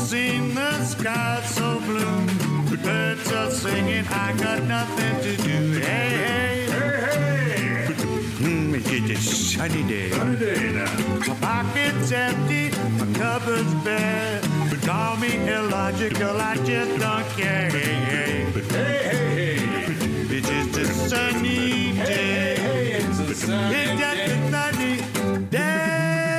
seen the sky so blue. The birds are singing, I got nothing to do. Hey, hey, hey, hey. It's a sunny day. Sunny day now. My pocket's empty, my cupboard's bare. But call me illogical, I just don't care. Hey, hey, hey, hey, hey. It's just a sunny day. Hey, hey, it's a sunny day. It's just a sunny day.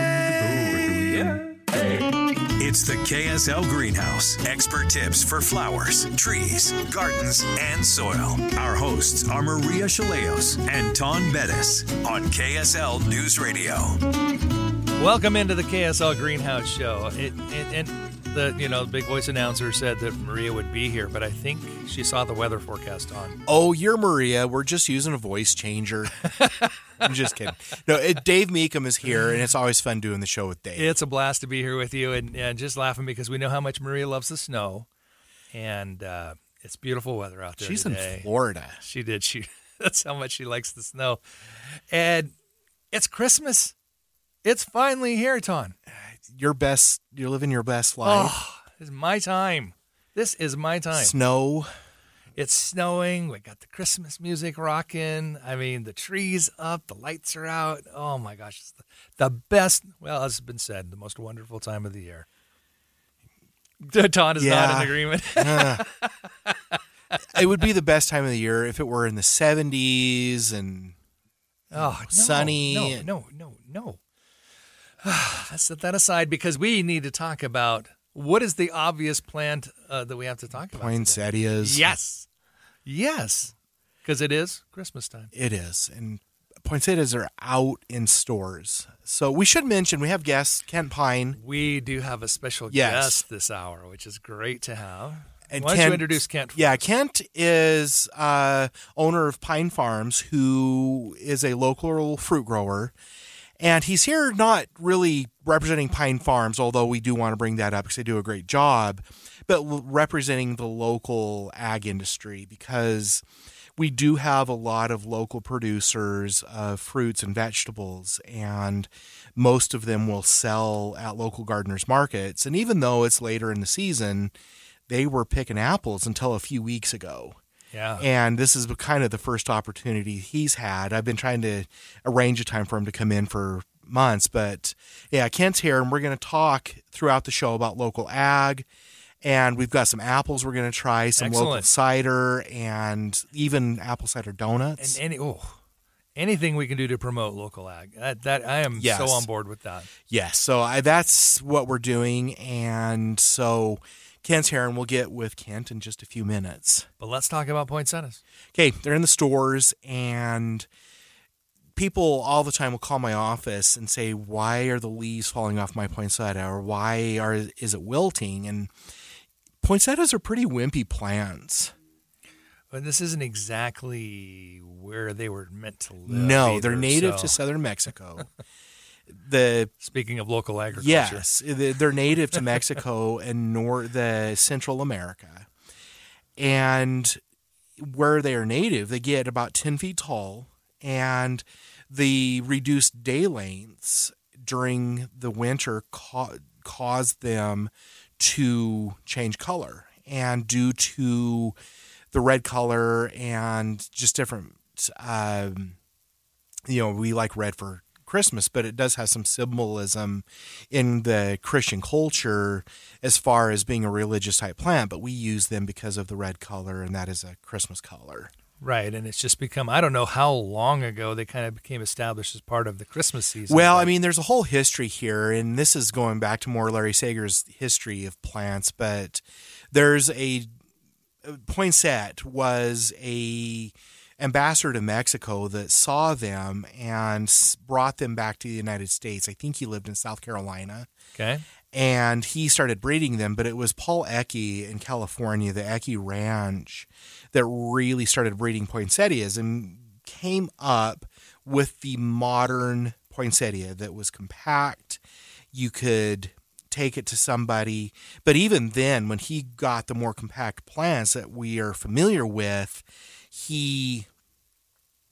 It's the KSL Greenhouse. Expert tips for flowers, trees, gardens, and soil. Our hosts are Maria Chaleos and Ton Bettis on KSL News Radio. Welcome into the KSL Greenhouse Show. And the big voice announcer said that Maria would be here, but I think she saw the weather forecast on. Oh, you're Maria. We're just using a voice changer. I'm just kidding. No, Dave Meekum is here, and it's always fun doing the show with Dave. It's a blast to be here with you, and just laughing because we know how much Maria loves the snow, and it's beautiful weather out there. She's today. In Florida. She did. That's how much she likes the snow, and it's Christmas. It's finally here, Ton. You're living your best life. Oh, this is my time. This is my time. Snow. It's snowing. We got the Christmas music rocking. I mean, the tree's up. The lights are out. Oh, my gosh. It's the best. Well, as has been said, the most wonderful time of the year. Ton is not in agreement. It would be the best time of the year if it were in the 70s and sunny. No. Let's set that aside because we need to talk about what is the obvious plant that we have to talk about. Poinsettias. Yes. Because it is Christmas time. It is. And poinsettias are out in stores. So we should mention we have guests, Kent Pine. We do have a special guest this hour, which is great to have. And why don't you introduce Kent? Yeah, Kent is owner of Pine Farms, who is a local fruit grower. And he's here not really representing Pine Farms, although we do want to bring that up because they do a great job, but representing the local ag industry because we do have a lot of local producers of fruits and vegetables, and most of them will sell at local gardeners markets. And even though it's later in the season, they were picking apples until a few weeks ago. Yeah. And this is kind of the first opportunity he's had. I've been trying to arrange a time for him to come in for months. But, yeah, Kent's here, and we're going to talk throughout the show about local ag. And we've got some apples we're going to try, some local cider, and even apple cider donuts. And anything we can do to promote local ag. That I am so on board with that. Yes. So that's what we're doing. And so Kent's here, and we'll get with Kent in just a few minutes. But let's talk about poinsettias. Okay, they're in the stores, and people all the time will call my office and say, why are the leaves falling off my poinsettia, or is it wilting? And poinsettias are pretty wimpy plants. But this isn't exactly where they were meant to live. No, they're native to southern Mexico. Speaking of local agriculture. Yes, they're native to Mexico and the Central America. And where they are native, they get about 10 feet tall, and the reduced day lengths during the winter cause them to change color. And due to the red color and just different, we like red for Christmas, but it does have some symbolism in the Christian culture as far as being a religious type plant, but we use them because of the red color, and that is a Christmas color. Right, and it's just become, I don't know how long ago they kind of became established as part of the Christmas season. Well, I mean, there's a whole history here, and this is going back to more Larry Sager's history of plants, but there's Poinsett was a ambassador to Mexico that saw them and brought them back to the United States. I think he lived in South Carolina. Okay. And he started breeding them, but it was Paul Ecke in California, the Ecke Ranch, that really started breeding poinsettias and came up with the modern poinsettia that was compact. You could take it to somebody. But even then, when he got the more compact plants that we are familiar with, he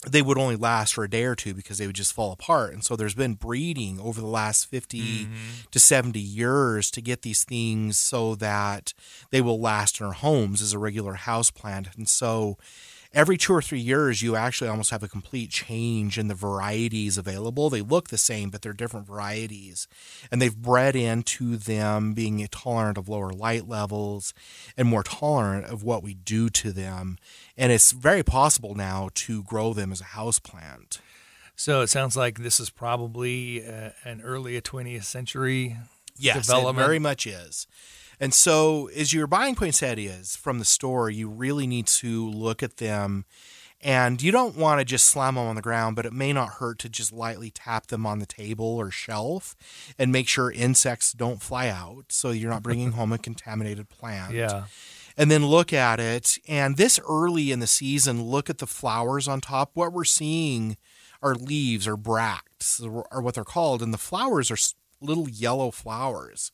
they would only last for a day or two because they would just fall apart. And so there's been breeding over the last 50 to 70 years to get these things so that they will last in our homes as a regular houseplant. And so every 2 or 3 years, you actually almost have a complete change in the varieties available. They look the same, but they're different varieties. And they've bred into them being tolerant of lower light levels and more tolerant of what we do to them. And it's very possible now to grow them as a houseplant. So it sounds like this is probably an early 20th century Yes, development. it very much is. And so as you're buying poinsettias from the store, you really need to look at them, and you don't want to just slam them on the ground, but it may not hurt to just lightly tap them on the table or shelf and make sure insects don't fly out so you're not bringing home a contaminated plant. Yeah. And then look at it. And this early in the season, look at the flowers on top. What we're seeing are leaves or bracts, or what they're called, and the flowers are little yellow flowers.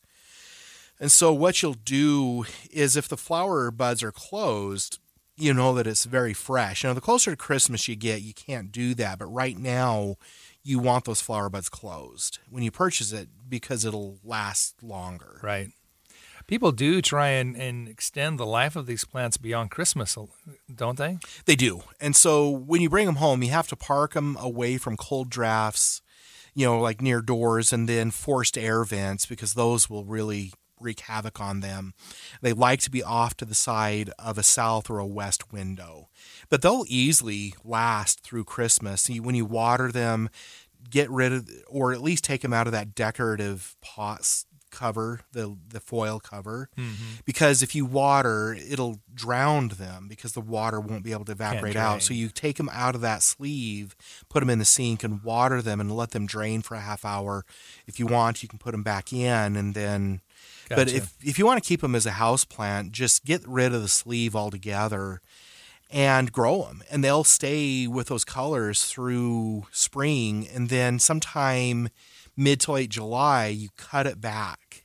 And so what you'll do is if the flower buds are closed, you know that it's very fresh. Now, the closer to Christmas you get, you can't do that. But right now, you want those flower buds closed when you purchase it because it'll last longer. Right. People do try and extend the life of these plants beyond Christmas, don't they? They do. And so when you bring them home, you have to park them away from cold drafts, like near doors, and then forced air vents, because those will really wreak havoc on them. They like to be off to the side of a south or a west window, but they'll easily last through Christmas. When you water them, get rid of, or at least take them out of that decorative pot cover, the foil cover, because if you water, it'll drown them because the water won't be able to evaporate out. So you take them out of that sleeve, put them in the sink and water them and let them drain for a half hour. If you want, you can put them back in, and then But if you want to keep them as a house plant, just get rid of the sleeve altogether and grow them. And they'll stay with those colors through spring. And then sometime mid to late July, you cut it back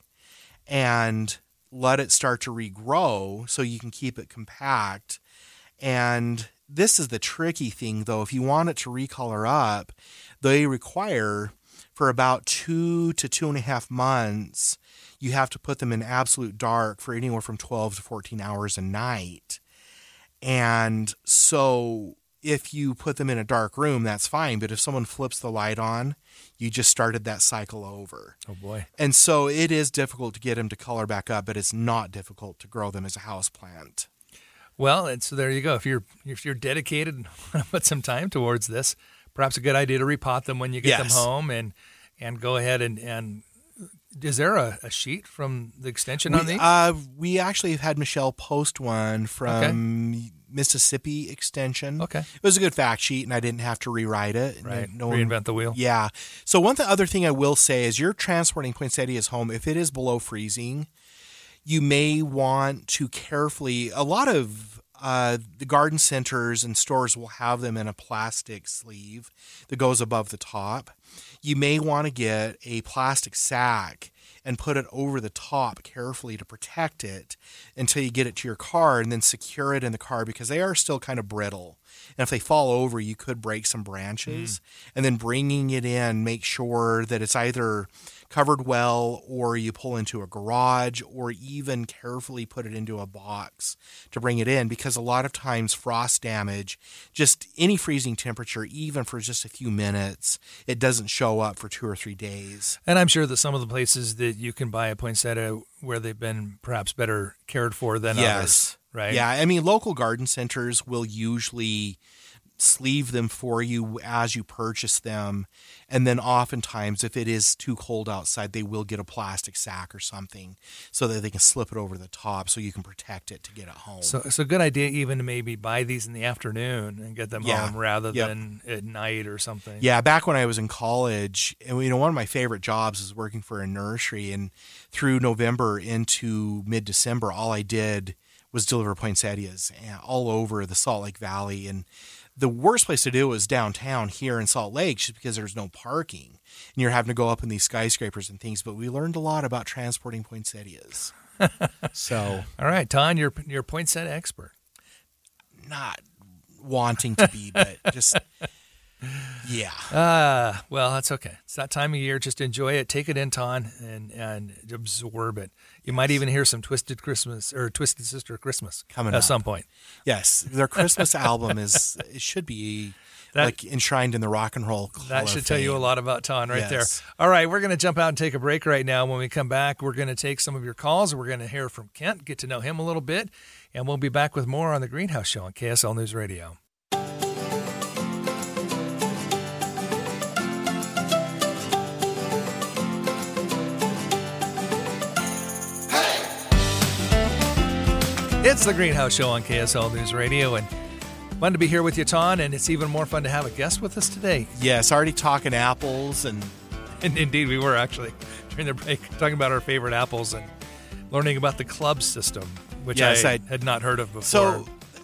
and let it start to regrow so you can keep it compact. And this is the tricky thing, though. If you want it to recolor up, they require for about 2 to 2.5 months, you have to put them in absolute dark for anywhere from 12 to 14 hours a night. And so if you put them in a dark room, that's fine. But if someone flips the light on, you just started that cycle over. Oh, boy. And so it is difficult to get them to color back up, but it's not difficult to grow them as a house plant. Well, and so there you go. If you're dedicated and want to put some time towards this, perhaps a good idea to repot them when you get them home and go ahead and is there a sheet from the extension on these? We actually have had Michelle post one from Mississippi Extension. Okay. It was a good fact sheet, and I didn't have to rewrite it. Right. Reinvent the wheel. Yeah. So one other thing I will say is you're transporting poinsettias home. If it is below freezing, you may want to carefully, a lot of the garden centers and stores will have them in a plastic sleeve that goes above the top. You may want to get a plastic sack and put it over the top carefully to protect it until you get it to your car, and then secure it in the car because they are still kind of brittle. And if they fall over, you could break some branches. And then bringing it in, make sure that it's either covered well, or you pull into a garage, or even carefully put it into a box to bring it in, because a lot of times frost damage, just any freezing temperature, even for just a few minutes, it doesn't show up for 2 or 3 days. And I'm sure that some of the places that you can buy a poinsettia where they've been perhaps better cared for than others, right? Yeah, I mean, local garden centers will usually sleeve them for you as you purchase them, and then oftentimes if it is too cold outside, they will get a plastic sack or something so that they can slip it over the top so you can protect it to get it home. So it's a good idea even to maybe buy these in the afternoon and get them home rather than at night or something. Yeah, back when I was in college, and one of my favorite jobs is working for a nursery, and through November into mid-December, all I did was deliver poinsettias all over the Salt Lake Valley. And the worst place to do it was downtown here in Salt Lake, just because there's no parking and you're having to go up in these skyscrapers and things. But we learned a lot about transporting poinsettias. So, all right, Ton, you're poinsettia expert. Not wanting to be, but just Yeah. Well, that's okay. It's that time of year. Just enjoy it. Take it in, Ton, and absorb it. You might even hear some Twisted Christmas or Twisted Sister Christmas Coming at up. some point. Yes. Their Christmas album it should be like enshrined in the Rock and Roll Hall That of should tell you a Fame. lot about Ton right there. Yes. All right, we're going to jump out and take a break right now. When we come back, we're going to take some of your calls. We're going to hear from Kent, get to know him a little bit, and we'll be back with more on the Greenhouse Show on KSL News Radio. It's the Greenhouse Show on KSL News Radio, and fun to be here with you, Ton, and it's even more fun to have a guest with us today. Yes, already talking apples and And indeed, we were actually, during the break, talking about our favorite apples and learning about the club system, which Yes, I I- had not heard of before. so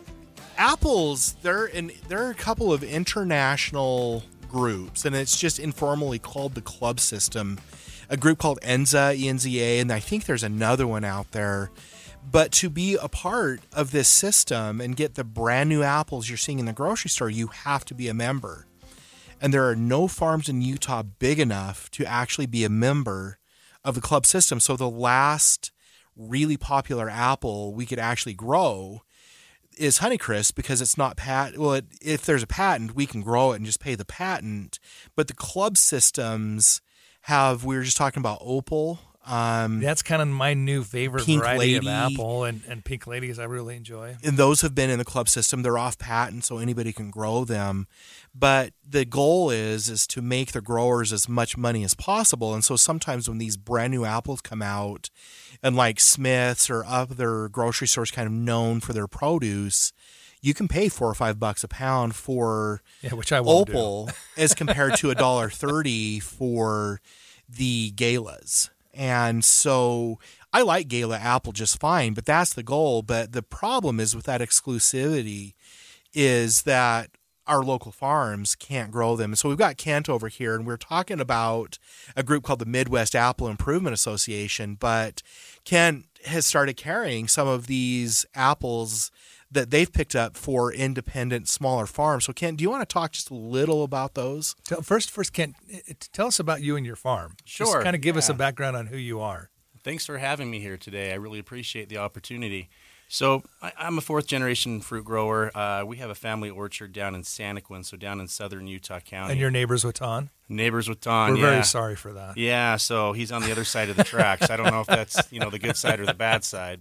apples. There are a couple of international groups, and it's just informally called the club system. A group called ENZA, ENZA, and I think there's another one out there. But to be a part of this system and get the brand new apples you're seeing in the grocery store, you have to be a member. And there are no farms in Utah big enough to actually be a member of the club system. So the last really popular apple we could actually grow is Honeycrisp, because it's not if there's a patent, we can grow it and just pay the patent. But the club systems we were just talking about Opal. that's kind of my new favorite Pink variety of Lady. apple, and Pink Ladies I really enjoy. And those have been in the club system. They're off patent, so anybody can grow them. But the goal is to make the growers as much money as possible. And so sometimes when these brand new apples come out, and like Smith's or other grocery stores kind of known for their produce, you can pay $4 or $5 a pound for Which I won't Opal as compared to $1.30 for the Galas. And so I like Gala apple just fine, but that's the goal. But the problem is with that exclusivity is that our local farms can't grow them. And so we've got Kent over here, and we're talking about a group called the Midwest Apple Improvement Association. But Kent has started carrying some of these apples that they've picked up for independent, smaller farms. So, Kent, do you want to talk just a little about those? First, Kent, tell us about you and your farm. Sure, Just kind of give us a yeah. background on who you are. Thanks for having me here today. I really appreciate the opportunity. So I'm a fourth-generation fruit grower. We have a family orchard down in Santaquin, so down in southern Utah County. And your neighbors with Ton. Neighbors with Don. We're yeah. very sorry for that. Yeah, so he's on the other side of the tracks. I don't know if that's the good side or the bad side,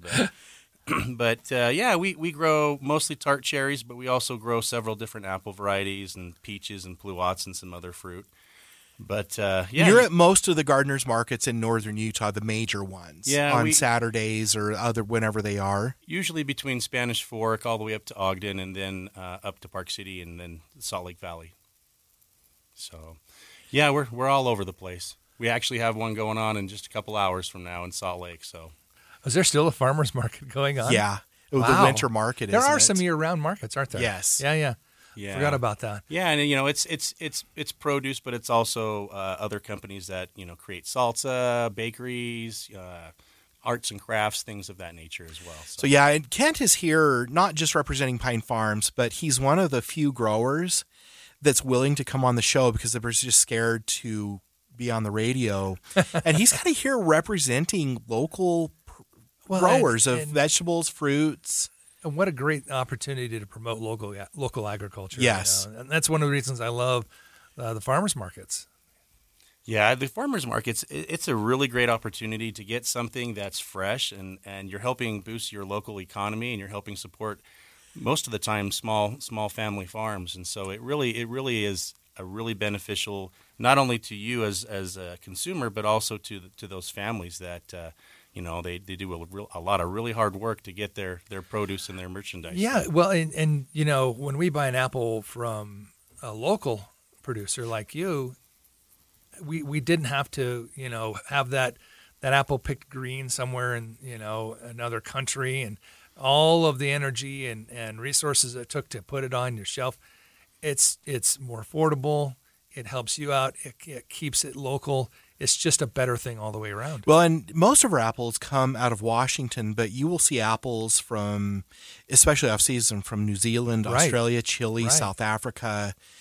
but we grow mostly tart cherries, but we also grow several different apple varieties and peaches and pluots and some other fruit. But You're at most of the gardeners markets in northern Utah, the major ones, on Saturdays or whenever they are. Usually between Spanish Fork all the way up to Ogden, and then up to Park City, and then Salt Lake Valley. So, yeah, we're all over the place. We actually have one going on in just a couple hours from now in Salt Lake. So, Is there still a farmer's market going on? Yeah, the Wow. winter market. There isn't are it? some year-round markets, aren't there? Yes. Yeah. yeah, Forgot about that. Yeah, and it's produce, but it's also other companies that create salsa, bakeries, arts and crafts, things of that nature as well. So yeah, and Kent is here not just representing Pine Farms, but he's one of the few growers that's willing to come on the show because they're just scared to be on the radio. And he's kind of here representing local growers of vegetables, fruits. And what a great opportunity to promote local agriculture. Yes. And that's one of the reasons I love the farmers markets. Yeah, the farmers markets, it's a really great opportunity to get something that's fresh, and you're helping boost your local economy, and you're helping support most of the time small family farms. And so it really is a really beneficial, not only to you as a consumer, but also to those families that they do a lot of really hard work to get their produce and their merchandise. Yeah, well, and when we buy an apple from a local producer like you, we didn't have to have that apple picked green somewhere in another country, and all of the energy and resources it took to put it on your shelf. It's more affordable. It helps you out. It keeps it local. It's just a better thing all the way around. Well, and most of our apples come out of Washington, but you will see apples from, especially off season, from New Zealand, Right. Australia, Chile, Right. South Africa.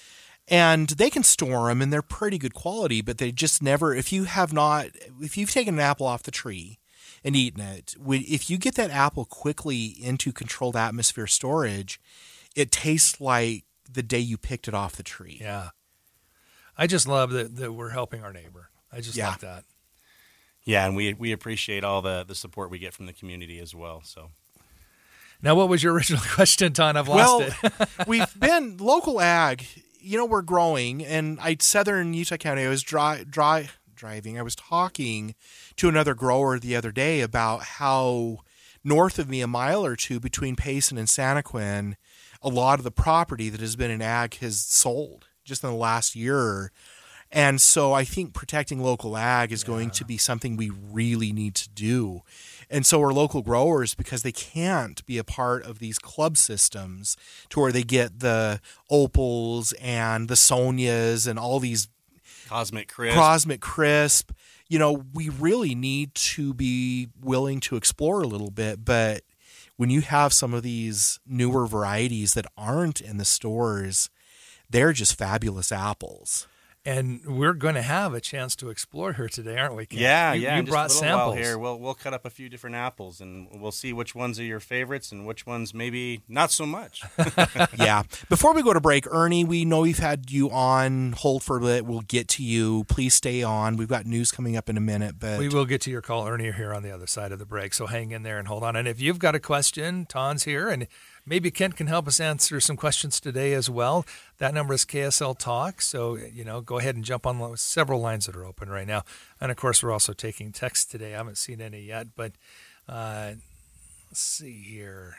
And they can store them, and they're pretty good quality, but they just never, if you've taken an apple off the tree and eaten it, if you get that apple quickly into controlled atmosphere storage, it tastes like the day you picked it off the tree. Yeah. I just love that we're helping our neighbor. I just like that. Yeah, and we appreciate all the support we get from the community as well. So, now, what was your original question, Ton? I've lost it. We've been local ag. We're growing, and southern Utah County. I was driving. I was talking to another grower the other day about how north of me, a mile or two between Payson and Santaquin, a lot of the property that has been in ag has sold just in the last year. And so I think protecting local ag is going to be something we really need to do. And so our local growers, because they can't be a part of these club systems to where they get the Opals and the Sonias and all these Cosmic Crisp, we really need to be willing to explore a little bit. But when you have some of these newer varieties that aren't in the stores, they're just fabulous apples. And we're going to have a chance to explore here today, aren't we, Ken? Yeah, You brought just a samples. while here. We'll cut up a few different apples, and we'll see which ones are your favorites and which ones maybe not so much. Yeah. Before we go to break, Ernie, we know we've had you on hold for a bit. We'll get to you. Please stay on. We've got news coming up in a minute. But we will get to your call, Ernie, here on the other side of the break. So hang in there and hold on. And if you've got a question, Ton's here, and maybe Kent can help us answer some questions today as well. That number is KSL Talk. So, go ahead and jump on several lines that are open right now. And, of course, we're also taking texts today. I haven't seen any yet, but let's see here.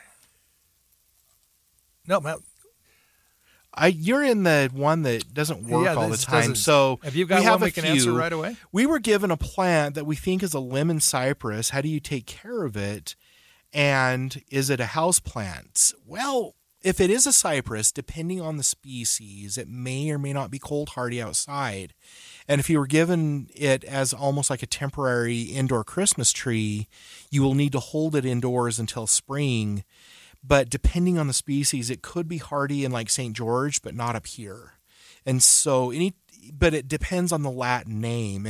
No, you're in the one that doesn't work all the time. So have you got one we can answer right away? We were given a plant that we think is a lemon cypress. How do you take care of it? And is it a house plant? Well, if it is a cypress, depending on the species, it may or may not be cold hardy outside. And if you were given it as almost like a temporary indoor Christmas tree, you will need to hold it indoors until spring. But depending on the species, it could be hardy in like St. George, but not up here. And so but it depends on the Latin name.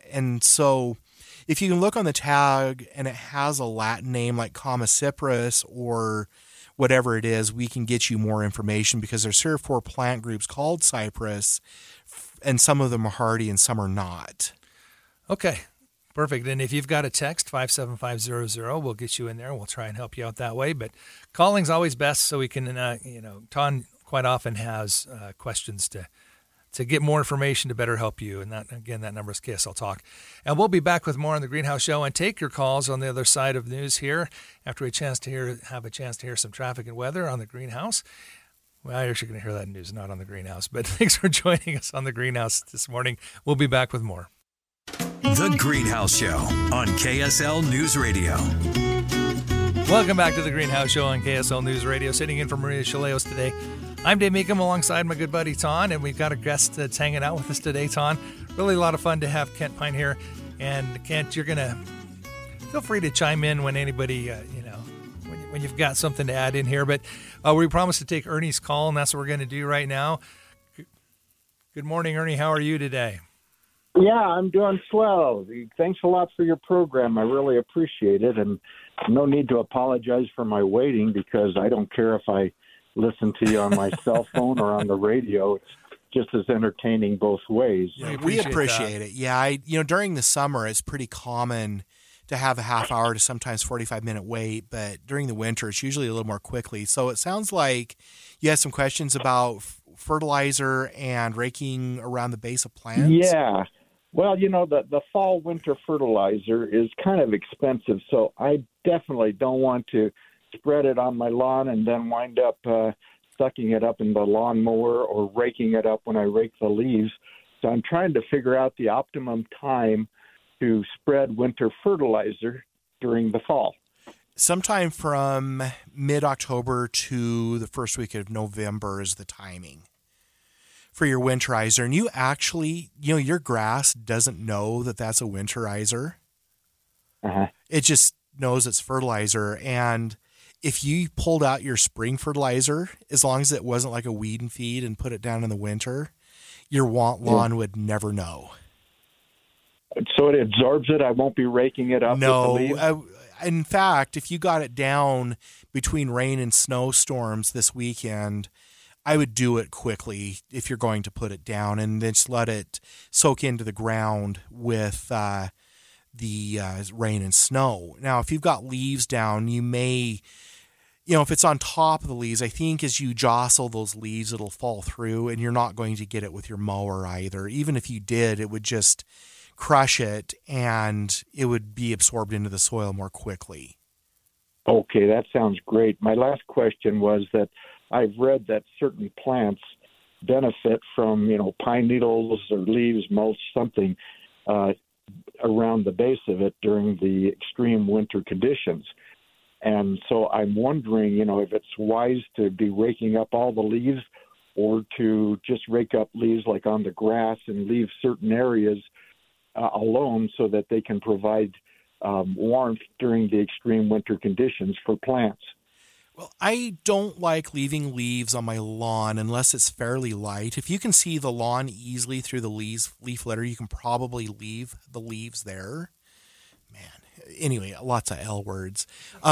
If you can look on the tag and it has a Latin name like Commicypris or whatever it is, we can get you more information because there's 3 or 4 plant groups called cypress, and some of them are hardy and some are not. Okay, perfect. And if you've got a text, 57500, we'll get you in there and we'll try and help you out that way. But calling's always best so we can, Ton quite often has questions to get more information to better help you. And that number is KSL Talk. And we'll be back with more on the Greenhouse Show and take your calls on the other side of news here after have a chance to hear some traffic and weather on the Greenhouse. Well, you're going to hear that news, not on the Greenhouse. But thanks for joining us on the Greenhouse this morning. We'll be back with more. The Greenhouse Show on KSL News Radio. Welcome back to the Greenhouse Show on KSL News Radio. Sitting in for Maria Chaleos today. I'm Dave Meekum alongside my good buddy Ton, and we've got a guest that's hanging out with us today, Ton. Really a lot of fun to have Kent Pine here. And Kent, you're going to feel free to chime in when anybody, when you've got something to add in here. But we promised to take Ernie's call, and that's what we're going to do right now. Good morning, Ernie. How are you today? Yeah, I'm doing swell. Thanks a lot for your program. I really appreciate it. And no need to apologize for my waiting because I don't care if I listen to you on my cell phone or on the radio. It's just as entertaining both ways. Yeah, we appreciate it. Yeah, during the summer, it's pretty common to have a half hour to sometimes 45-minute wait, but during the winter, it's usually a little more quickly. So it sounds like you have some questions about fertilizer and raking around the base of plants. Yeah. Well, the fall-winter fertilizer is kind of expensive, so I definitely don't want to spread it on my lawn and then wind up sucking it up in the lawnmower or raking it up when I rake the leaves. So I'm trying to figure out the optimum time to spread winter fertilizer during the fall. Sometime from mid-October to the first week of November is the timing for your winterizer. And you actually, your grass doesn't know that that's a winterizer. Uh-huh. It just knows it's fertilizer. And if you pulled out your spring fertilizer, as long as it wasn't like a weed and feed and put it down in the winter, your lawn would never know. So it absorbs it. I won't be raking it up. No. With the leaves? In fact, if you got it down between rain and snowstorms this weekend, I would do it quickly if you're going to put it down, and then just let it soak into the ground with the rain and snow. Now, if you've got leaves down, you may, if it's on top of the leaves, I think as you jostle those leaves, it'll fall through, and you're not going to get it with your mower either. Even if you did, it would just crush it, and it would be absorbed into the soil more quickly. Okay, that sounds great. My last question was that I've read that certain plants benefit from, pine needles or leaves, mulch, something around the base of it during the extreme winter conditions. And so I'm wondering, if it's wise to be raking up all the leaves or to just rake up leaves like on the grass and leave certain areas alone so that they can provide warmth during the extreme winter conditions for plants. Well, I don't like leaving leaves on my lawn unless it's fairly light. If you can see the lawn easily through the leaf litter, you can probably leave the leaves there. Man, anyway, lots of L words.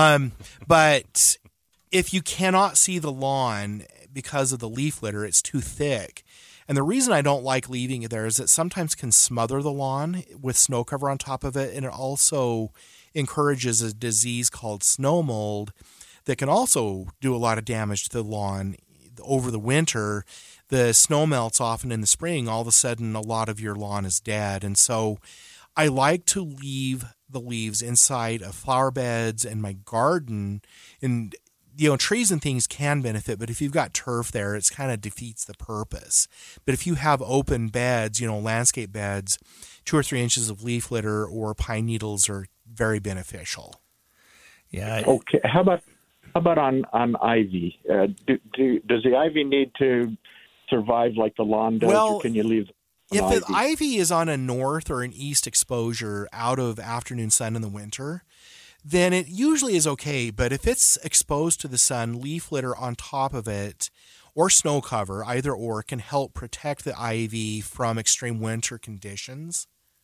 But if you cannot see the lawn because of the leaf litter, it's too thick. And the reason I don't like leaving it there is it sometimes can smother the lawn with snow cover on top of it, and it also encourages a disease called snow mold that can also do a lot of damage to the lawn over the winter. The snow melts often in the spring. All of a sudden, a lot of your lawn is dead. And so I like to leave the leaves inside of flower beds and my garden. And, trees and things can benefit, but if you've got turf there, it kind of defeats the purpose. But if you have open beds, landscape beds, 2 or 3 inches of leaf litter or pine needles are very beneficial. Yeah. Okay. How about on ivy? Does the ivy need to survive like the lawn does, or can you leave if the ivy is on a north or an east exposure out of afternoon sun in the winter, then it usually is okay. But if it's exposed to the sun, leaf litter on top of it or snow cover, either or, can help protect the ivy from extreme winter conditions.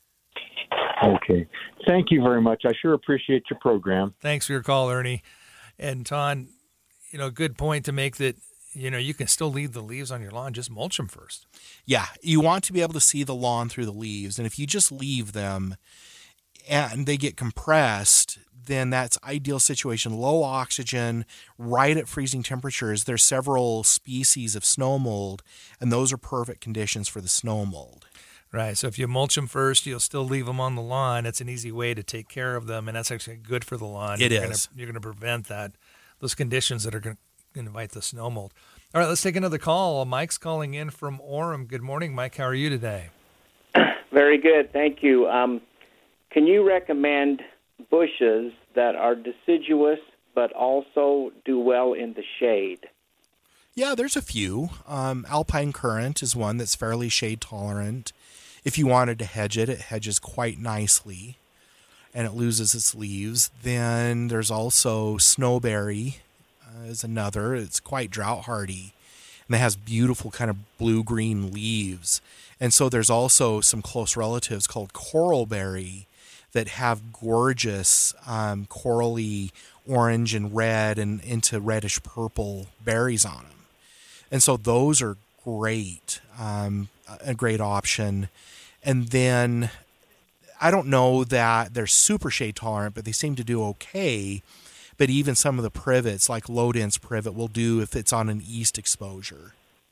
Okay. Thank you very much. I sure appreciate your program. Thanks for your call, Ernie. And Ton, good point to make that, you can still leave the leaves on your lawn, just mulch them first. Yeah, you want to be able to see the lawn through the leaves. And if you just leave them and they get compressed, then that's ideal situation. Low oxygen, right at freezing temperatures. There's several species of snow mold, and those are perfect conditions for the snow mold. Right. So if you mulch them first, you'll still leave them on the lawn. It's an easy way to take care of them, and that's actually good for the lawn. You're going to prevent those conditions that are going to invite the snow mold. All right, let's take another call. Mike's calling in from Orem. Good morning, Mike. How are you today? Very good. Thank you. Can you recommend bushes that are deciduous but also do well in the shade? Yeah, there's a few. Alpine currant is one that's fairly shade tolerant. If you wanted to hedge it, it hedges quite nicely and it loses its leaves. Then there's also snowberry is another. It's quite drought hardy and it has beautiful kind of blue-green leaves. And so there's also some close relatives called coralberry that have gorgeous corally orange and red and into reddish purple berries on them. And so those are great, a great option. And then I don't know that they're super shade tolerant, but they seem to do okay. But even some of the privets, like low dense privet, will do if it's on an east exposure.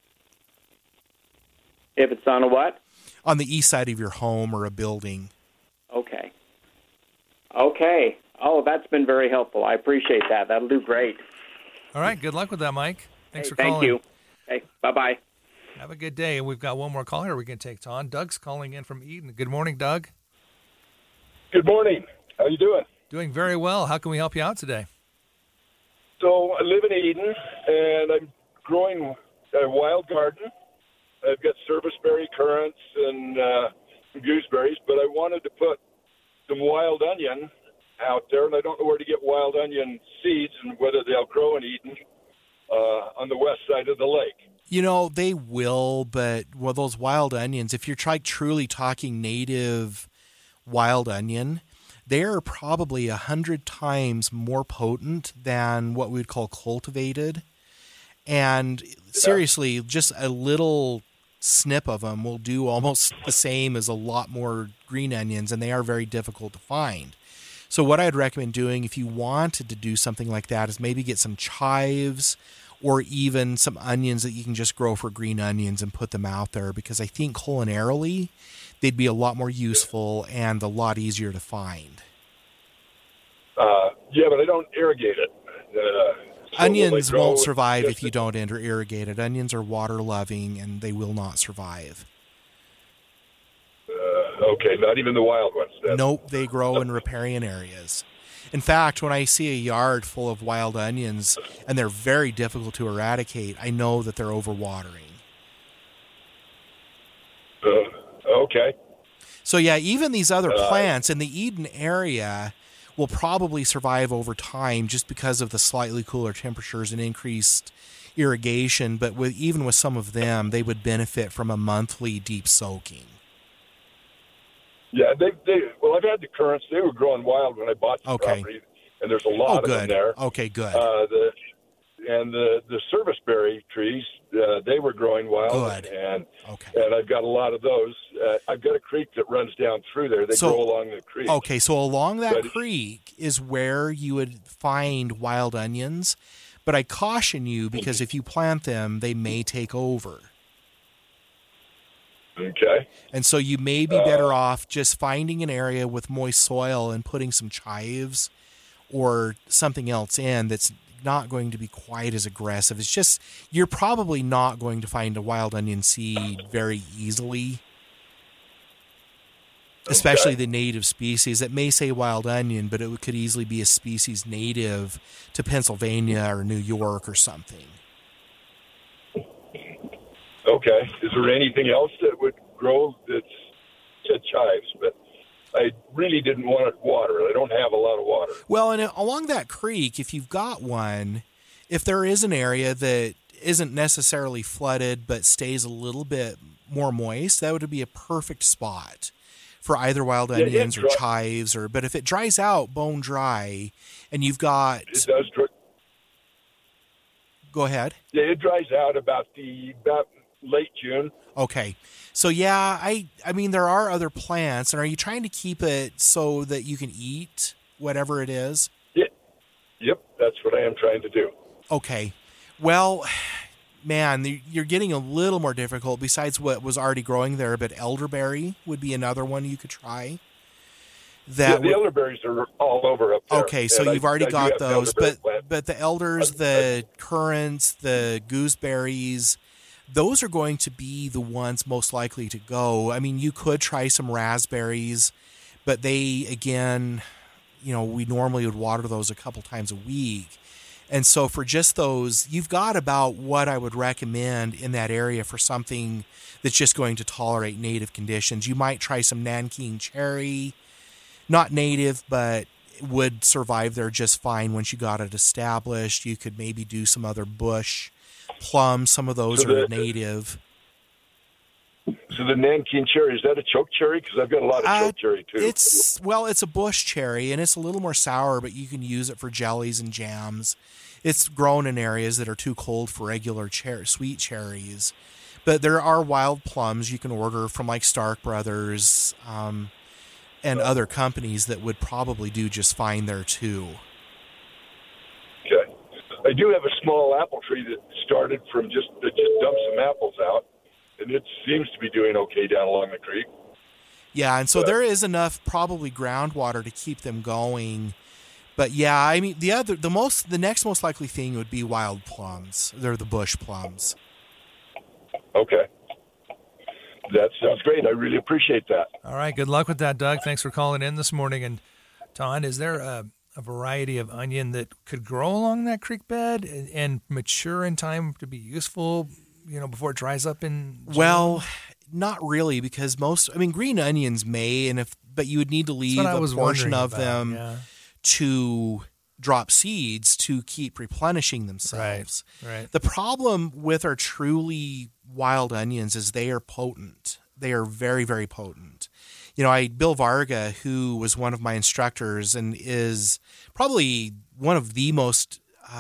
If it's on a what? On the east side of your home or a building. Okay. Oh, that's been very helpful. I appreciate that. That'll do great. All right. Good luck with that, Mike. Thanks for calling. Thank you. Hey, bye-bye. Have a good day. And we've got one more call here we can take, Ton. Doug's calling in from Eden. Good morning, Doug. Good morning. How you doing? Doing very well. How can we help you out today? So I live in Eden, and I'm growing a wild garden. I've got serviceberry, currants, and gooseberries, but I wanted to put some wild onion out there, and I don't know where to get wild onion seeds and whether they'll grow in Eden on the west side of the lake. You know, they will, but those wild onions, if you're truly talking native wild onion, they're probably 100 times more potent than what we would call cultivated. And seriously, just a little snip of them will do almost the same as a lot more green onions, and they are very difficult to find. So what I'd recommend doing if you wanted to do something like that is maybe get some chives or even some onions that you can just grow for green onions and put them out there, because I think culinarily they'd be a lot more useful and a lot easier to find. Yeah, but I don't irrigate it. Onions won't survive if you don't irrigate it. Onions are water loving and they will not survive. Okay, not even the wild ones then. Nope, they grow in riparian areas. In fact, when I see a yard full of wild onions and they're very difficult to eradicate, I know that they're overwatering. Okay. So yeah, even these other plants in the Eden area will probably survive over time just because of the slightly cooler temperatures and increased irrigation. But even with some of them, they would benefit from a monthly deep soaking. Yeah, well, I've had the currants. They were growing wild when I bought the property, and there's a lot of them there. Okay, good. The serviceberry trees, they were growing wild. Good. And I've got a lot of those. I've got a creek that runs down through there. They grow along the creek. Okay, so along that creek is where you would find wild onions. But I caution you, because if you plant them, they may take over. Okay. And so you may be better off just finding an area with moist soil and putting some chives or something else in that's not going to be quite as aggressive. It's just, you're probably not going to find a wild onion seed very easily, especially the native species. It may say wild onion, but it could easily be a species native to Pennsylvania or New York or something. Okay. Is there anything else that would grow that's said chives? But I really didn't want it water. I don't have a lot of water. Well, and along that creek, if you've got one, if there is an area that isn't necessarily flooded but stays a little bit more moist, that would be a perfect spot for either wild onions or chives. But if it dries out bone dry, and you've got... It does. Go ahead. Yeah, it dries out about late June. Okay. So, yeah, I mean, there are other plants. And are you trying to keep it so that you can eat whatever it is? Yeah. Yep, that's what I am trying to do. Okay. Well, man, you're getting a little more difficult besides what was already growing there, but elderberry would be another one you could try. The elderberries are all over up there. Okay, so you've already got those, but the elders, the currants, the gooseberries, those are going to be the ones most likely to go. I mean, you could try some raspberries, but they, again, we normally would water those a couple times a week. And so for just those, you've got about what I would recommend in that area for something that's just going to tolerate native conditions. You might try some Nanking cherry, not native, but would survive there just fine once you got it established. You could maybe do some other bush plums. Some of those are native. So the Nanking cherry, is that a choke cherry? Because I've got a lot of choke cherry too. It's a bush cherry, and it's a little more sour, but you can use it for jellies and jams. It's grown in areas that are too cold for regular sweet cherries. But there are wild plums you can order from like Stark Brothers and other companies that would probably do just fine there too. Okay. I do have a small apple tree that started from just dumped some apples out, and it seems to be doing okay down along the creek. Yeah, and so there is enough probably groundwater to keep them going. But yeah, I mean the next most likely thing would be wild plums. They're the bush plums. Okay. That sounds great. I really appreciate that. All right. Good luck with that, Doug. Thanks for calling in this morning. And Ton, is there a variety of onion that could grow along that creek bed and mature in time to be useful, before it dries up in June? Well, not really, because green onions may, but you would need to leave a portion of them to drop seeds to keep replenishing themselves. Right. The problem with our truly wild onions is they are potent. They are very, very potent. Bill Varga, who was one of my instructors and is probably one of the most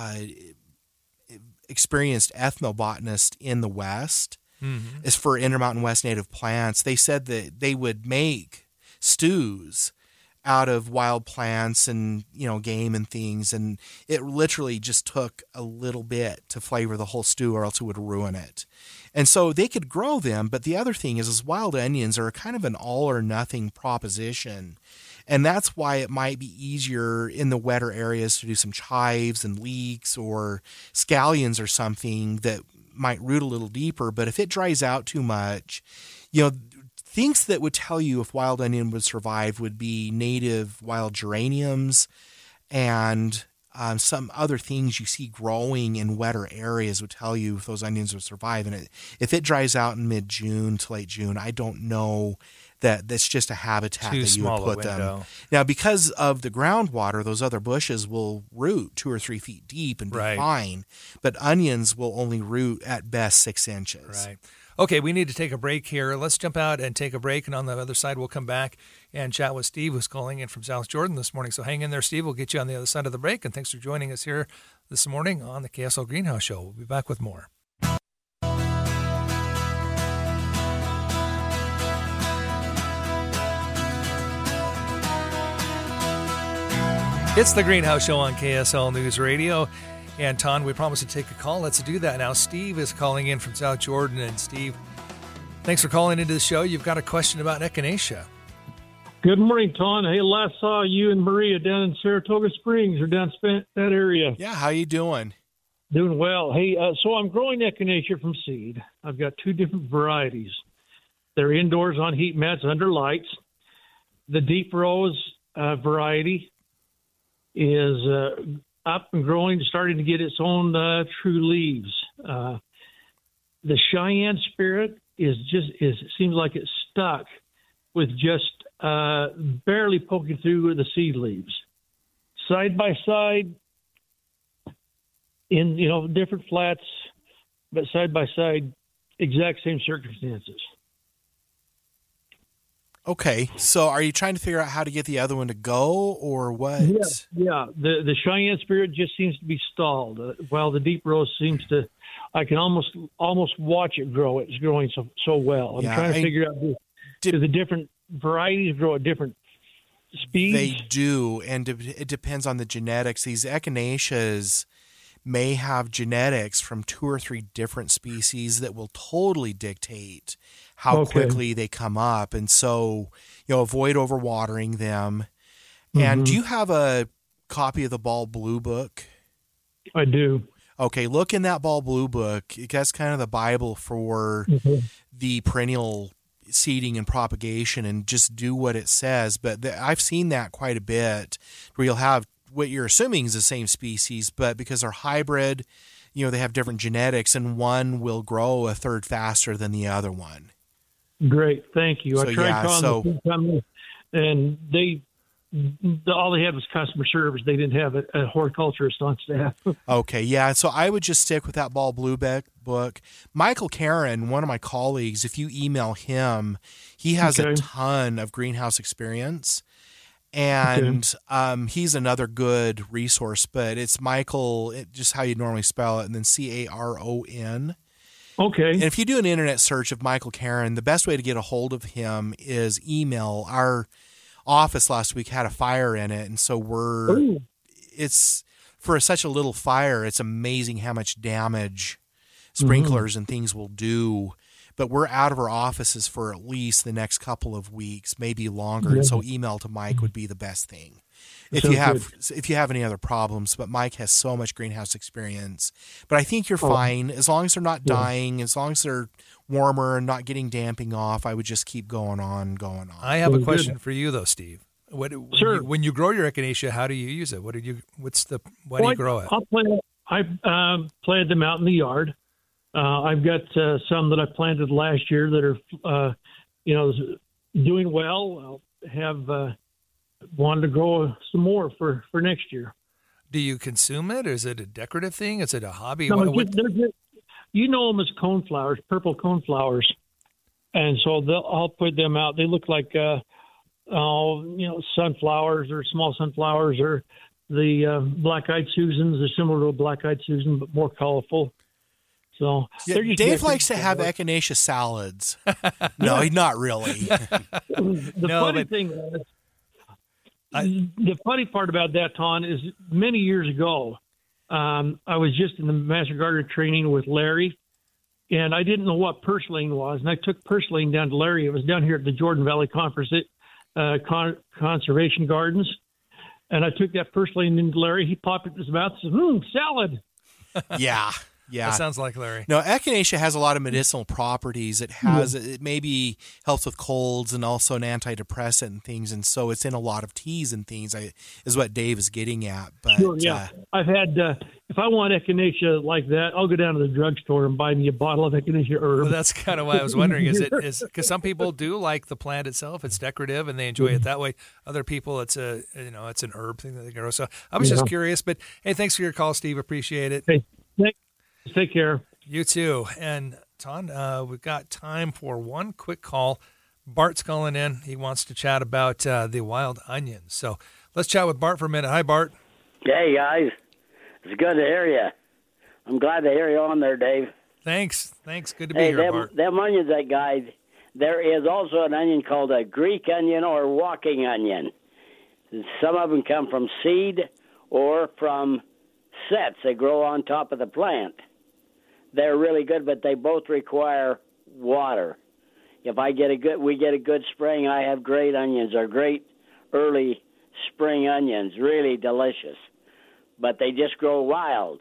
experienced ethnobotanists in the West, is for Intermountain West native plants. They said that they would make stews out of wild plants and, game and things. And it literally just took a little bit to flavor the whole stew or else it would ruin it. And so they could grow them. But the other thing is wild onions are kind of an all or nothing proposition. And that's why it might be easier in the wetter areas to do some chives and leeks or scallions or something that might root a little deeper. But if it dries out too much, things that would tell you if wild onion would survive would be native wild geraniums and some other things you see growing in wetter areas would tell you if those onions would survive. And if it dries out in mid-June to late June, I don't know that's just a habitat that you would put them. Now, because of the groundwater, those other bushes will root 2 or 3 feet deep and be fine, but onions will only root at best 6 inches. Right. Okay, we need to take a break here. Let's jump out and take a break, and on the other side, we'll come back and chat with Steve, who's calling in from South Jordan this morning. So hang in there, Steve. We'll get you on the other side of the break, and thanks for joining us here this morning on the KSL Greenhouse Show. We'll be back with more. It's the Greenhouse Show on KSL News Radio. And, Ton, we promised to take a call. Let's do that now. Steve is calling in from South Jordan. And, Steve, thanks for calling into the show. You've got a question about echinacea. Good morning, Ton. Hey, last saw you and Maria down in Saratoga Springs or down that area. Yeah, how you doing? Doing well. Hey, so I'm growing echinacea from seed. I've got 2 different varieties. They're indoors on heat mats under lights. The Deep Rose variety is up and growing, starting to get its own true leaves. The Cheyenne Spirit seems like it's stuck with just barely poking through the seed leaves. Side by side, in different flats, but side by side, exact same circumstances. Okay, so are you trying to figure out how to get the other one to go, or what? Yeah. The Cheyenne Spirit just seems to be stalled, while the Deep Rose seems to. I can almost watch it grow. It's growing so well. I'm trying to figure out do the different varieties grow at different speeds? They do, and it depends on the genetics. These echinaceas may have genetics from 2 or 3 different species that will totally dictate how quickly they come up. And so, avoid overwatering them. And do you have a copy of the Ball Blue book? I do. Okay, look in that Ball Blue book. That's kind of the Bible for the perennial seeding and propagation, and just do what it says. But I've seen that quite a bit, where you'll have what you're assuming is the same species, but because they're hybrid, they have different genetics, and one will grow a third faster than the other one. Great, thank you. So, I tried calling the company, and all they had was customer service. They didn't have a horticulturist on staff. Okay, yeah. So I would just stick with that Ball Blue book. Michael Karen, one of my colleagues, if you email him, he has a ton of greenhouse experience. And he's another good resource, but it's Michael, just how you normally spell it, and then Caron. Okay. And if you do an internet search of Michael Karen, the best way to get a hold of him is email. Our office last week had a fire in it, and so it's for such a little fire, it's amazing how much damage sprinklers and things will do. But we're out of our offices for at least the next couple of weeks, maybe longer. And so email to Mike would be the best thing if you have any other problems. But Mike has so much greenhouse experience. But I think you're fine as long as they're not dying, as long as they're warmer and not getting damping off. I would just keep going on. I have a question for you though, Steve. When you grow your echinacea, how do you use it? Why do you grow it? I planted them out in the yard. I've got some that I planted last year that are, doing well. I'll have wanted to grow some more for next year. Do you consume it? Is it a decorative thing? Is it a hobby? No, they're just, you know them as coneflowers, purple coneflowers. And so I'll put them out. They look like, sunflowers or small sunflowers, or the black-eyed Susans. They're similar to a black-eyed Susan, but more colorful. So Dave likes to have echinacea salads. No, not really. The funny part about that, Ton, is many years ago, I was just in the Master Gardener training with Larry, and I didn't know what purslane was, and I took purslane down to Larry. It was down here at the Jordan Valley Conference at Conservation Gardens, and I took that purslane into Larry. He popped it in his mouth and said, salad. Yeah. That sounds like Larry. No, echinacea has a lot of medicinal properties. It maybe helps with colds and also an antidepressant and things, and so it's in a lot of teas and things. Is what Dave is getting at. But, sure, yeah. I've had if I want echinacea like that, I'll go down to the drugstore and buy me a bottle of echinacea herb. Well, that's kind of why I was wondering. Is because some people do like the plant itself; it's decorative and they enjoy it that way. Other people, it's an herb thing that they grow. So I was just curious. But hey, thanks for your call, Steve. Appreciate it. Hey, take care. You too. And Ton, we've got time for one quick call. Bart's calling in. He wants to chat about the wild onions. So let's chat with Bart for a minute. Hi, Bart. Hey, guys. It's good to hear you. I'm glad to hear you on there, Dave. Thanks. Good to be here, Bart. Them onions, guys, there is also an onion called a Greek onion or walking onion. Some of them come from seed or from sets. They grow on top of the plant. They're really good, but they both require water. If we get a good spring, I have great onions, or great early spring onions, really delicious. But they just grow wild.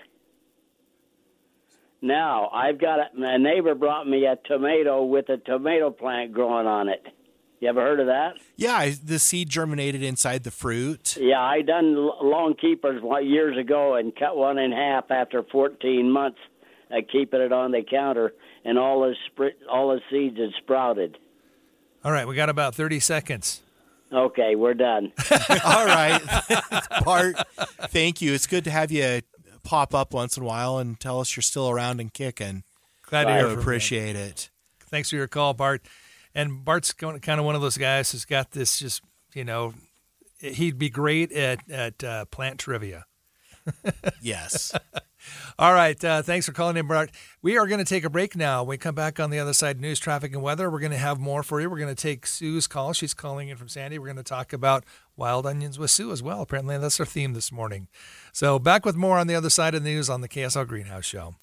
Now, I've got a neighbor brought me a tomato with a tomato plant growing on it. You ever heard of that? Yeah, the seed germinated inside the fruit. Yeah, I done long keepers years ago and cut one in half after 14 months. Keeping it on the counter, and all the seeds had sprouted. All right, we got about 30 seconds. Okay, we're done. All right. Bart, thank you. It's good to have you pop up once in a while and tell us you're still around and kicking. Glad to hear from you. Appreciate it. Thanks for your call, Bart. And Bart's kind of one of those guys who's got this just, he'd be great at plant trivia. Yes. All right. Thanks for calling in, Bart. We are going to take a break now. When we come back on the other side, news, traffic, and weather, we're going to have more for you. We're going to take Sue's call. She's calling in from Sandy. We're going to talk about wild onions with Sue as well. Apparently, that's our theme this morning. So back with more on the other side of the news on the KSL Greenhouse Show.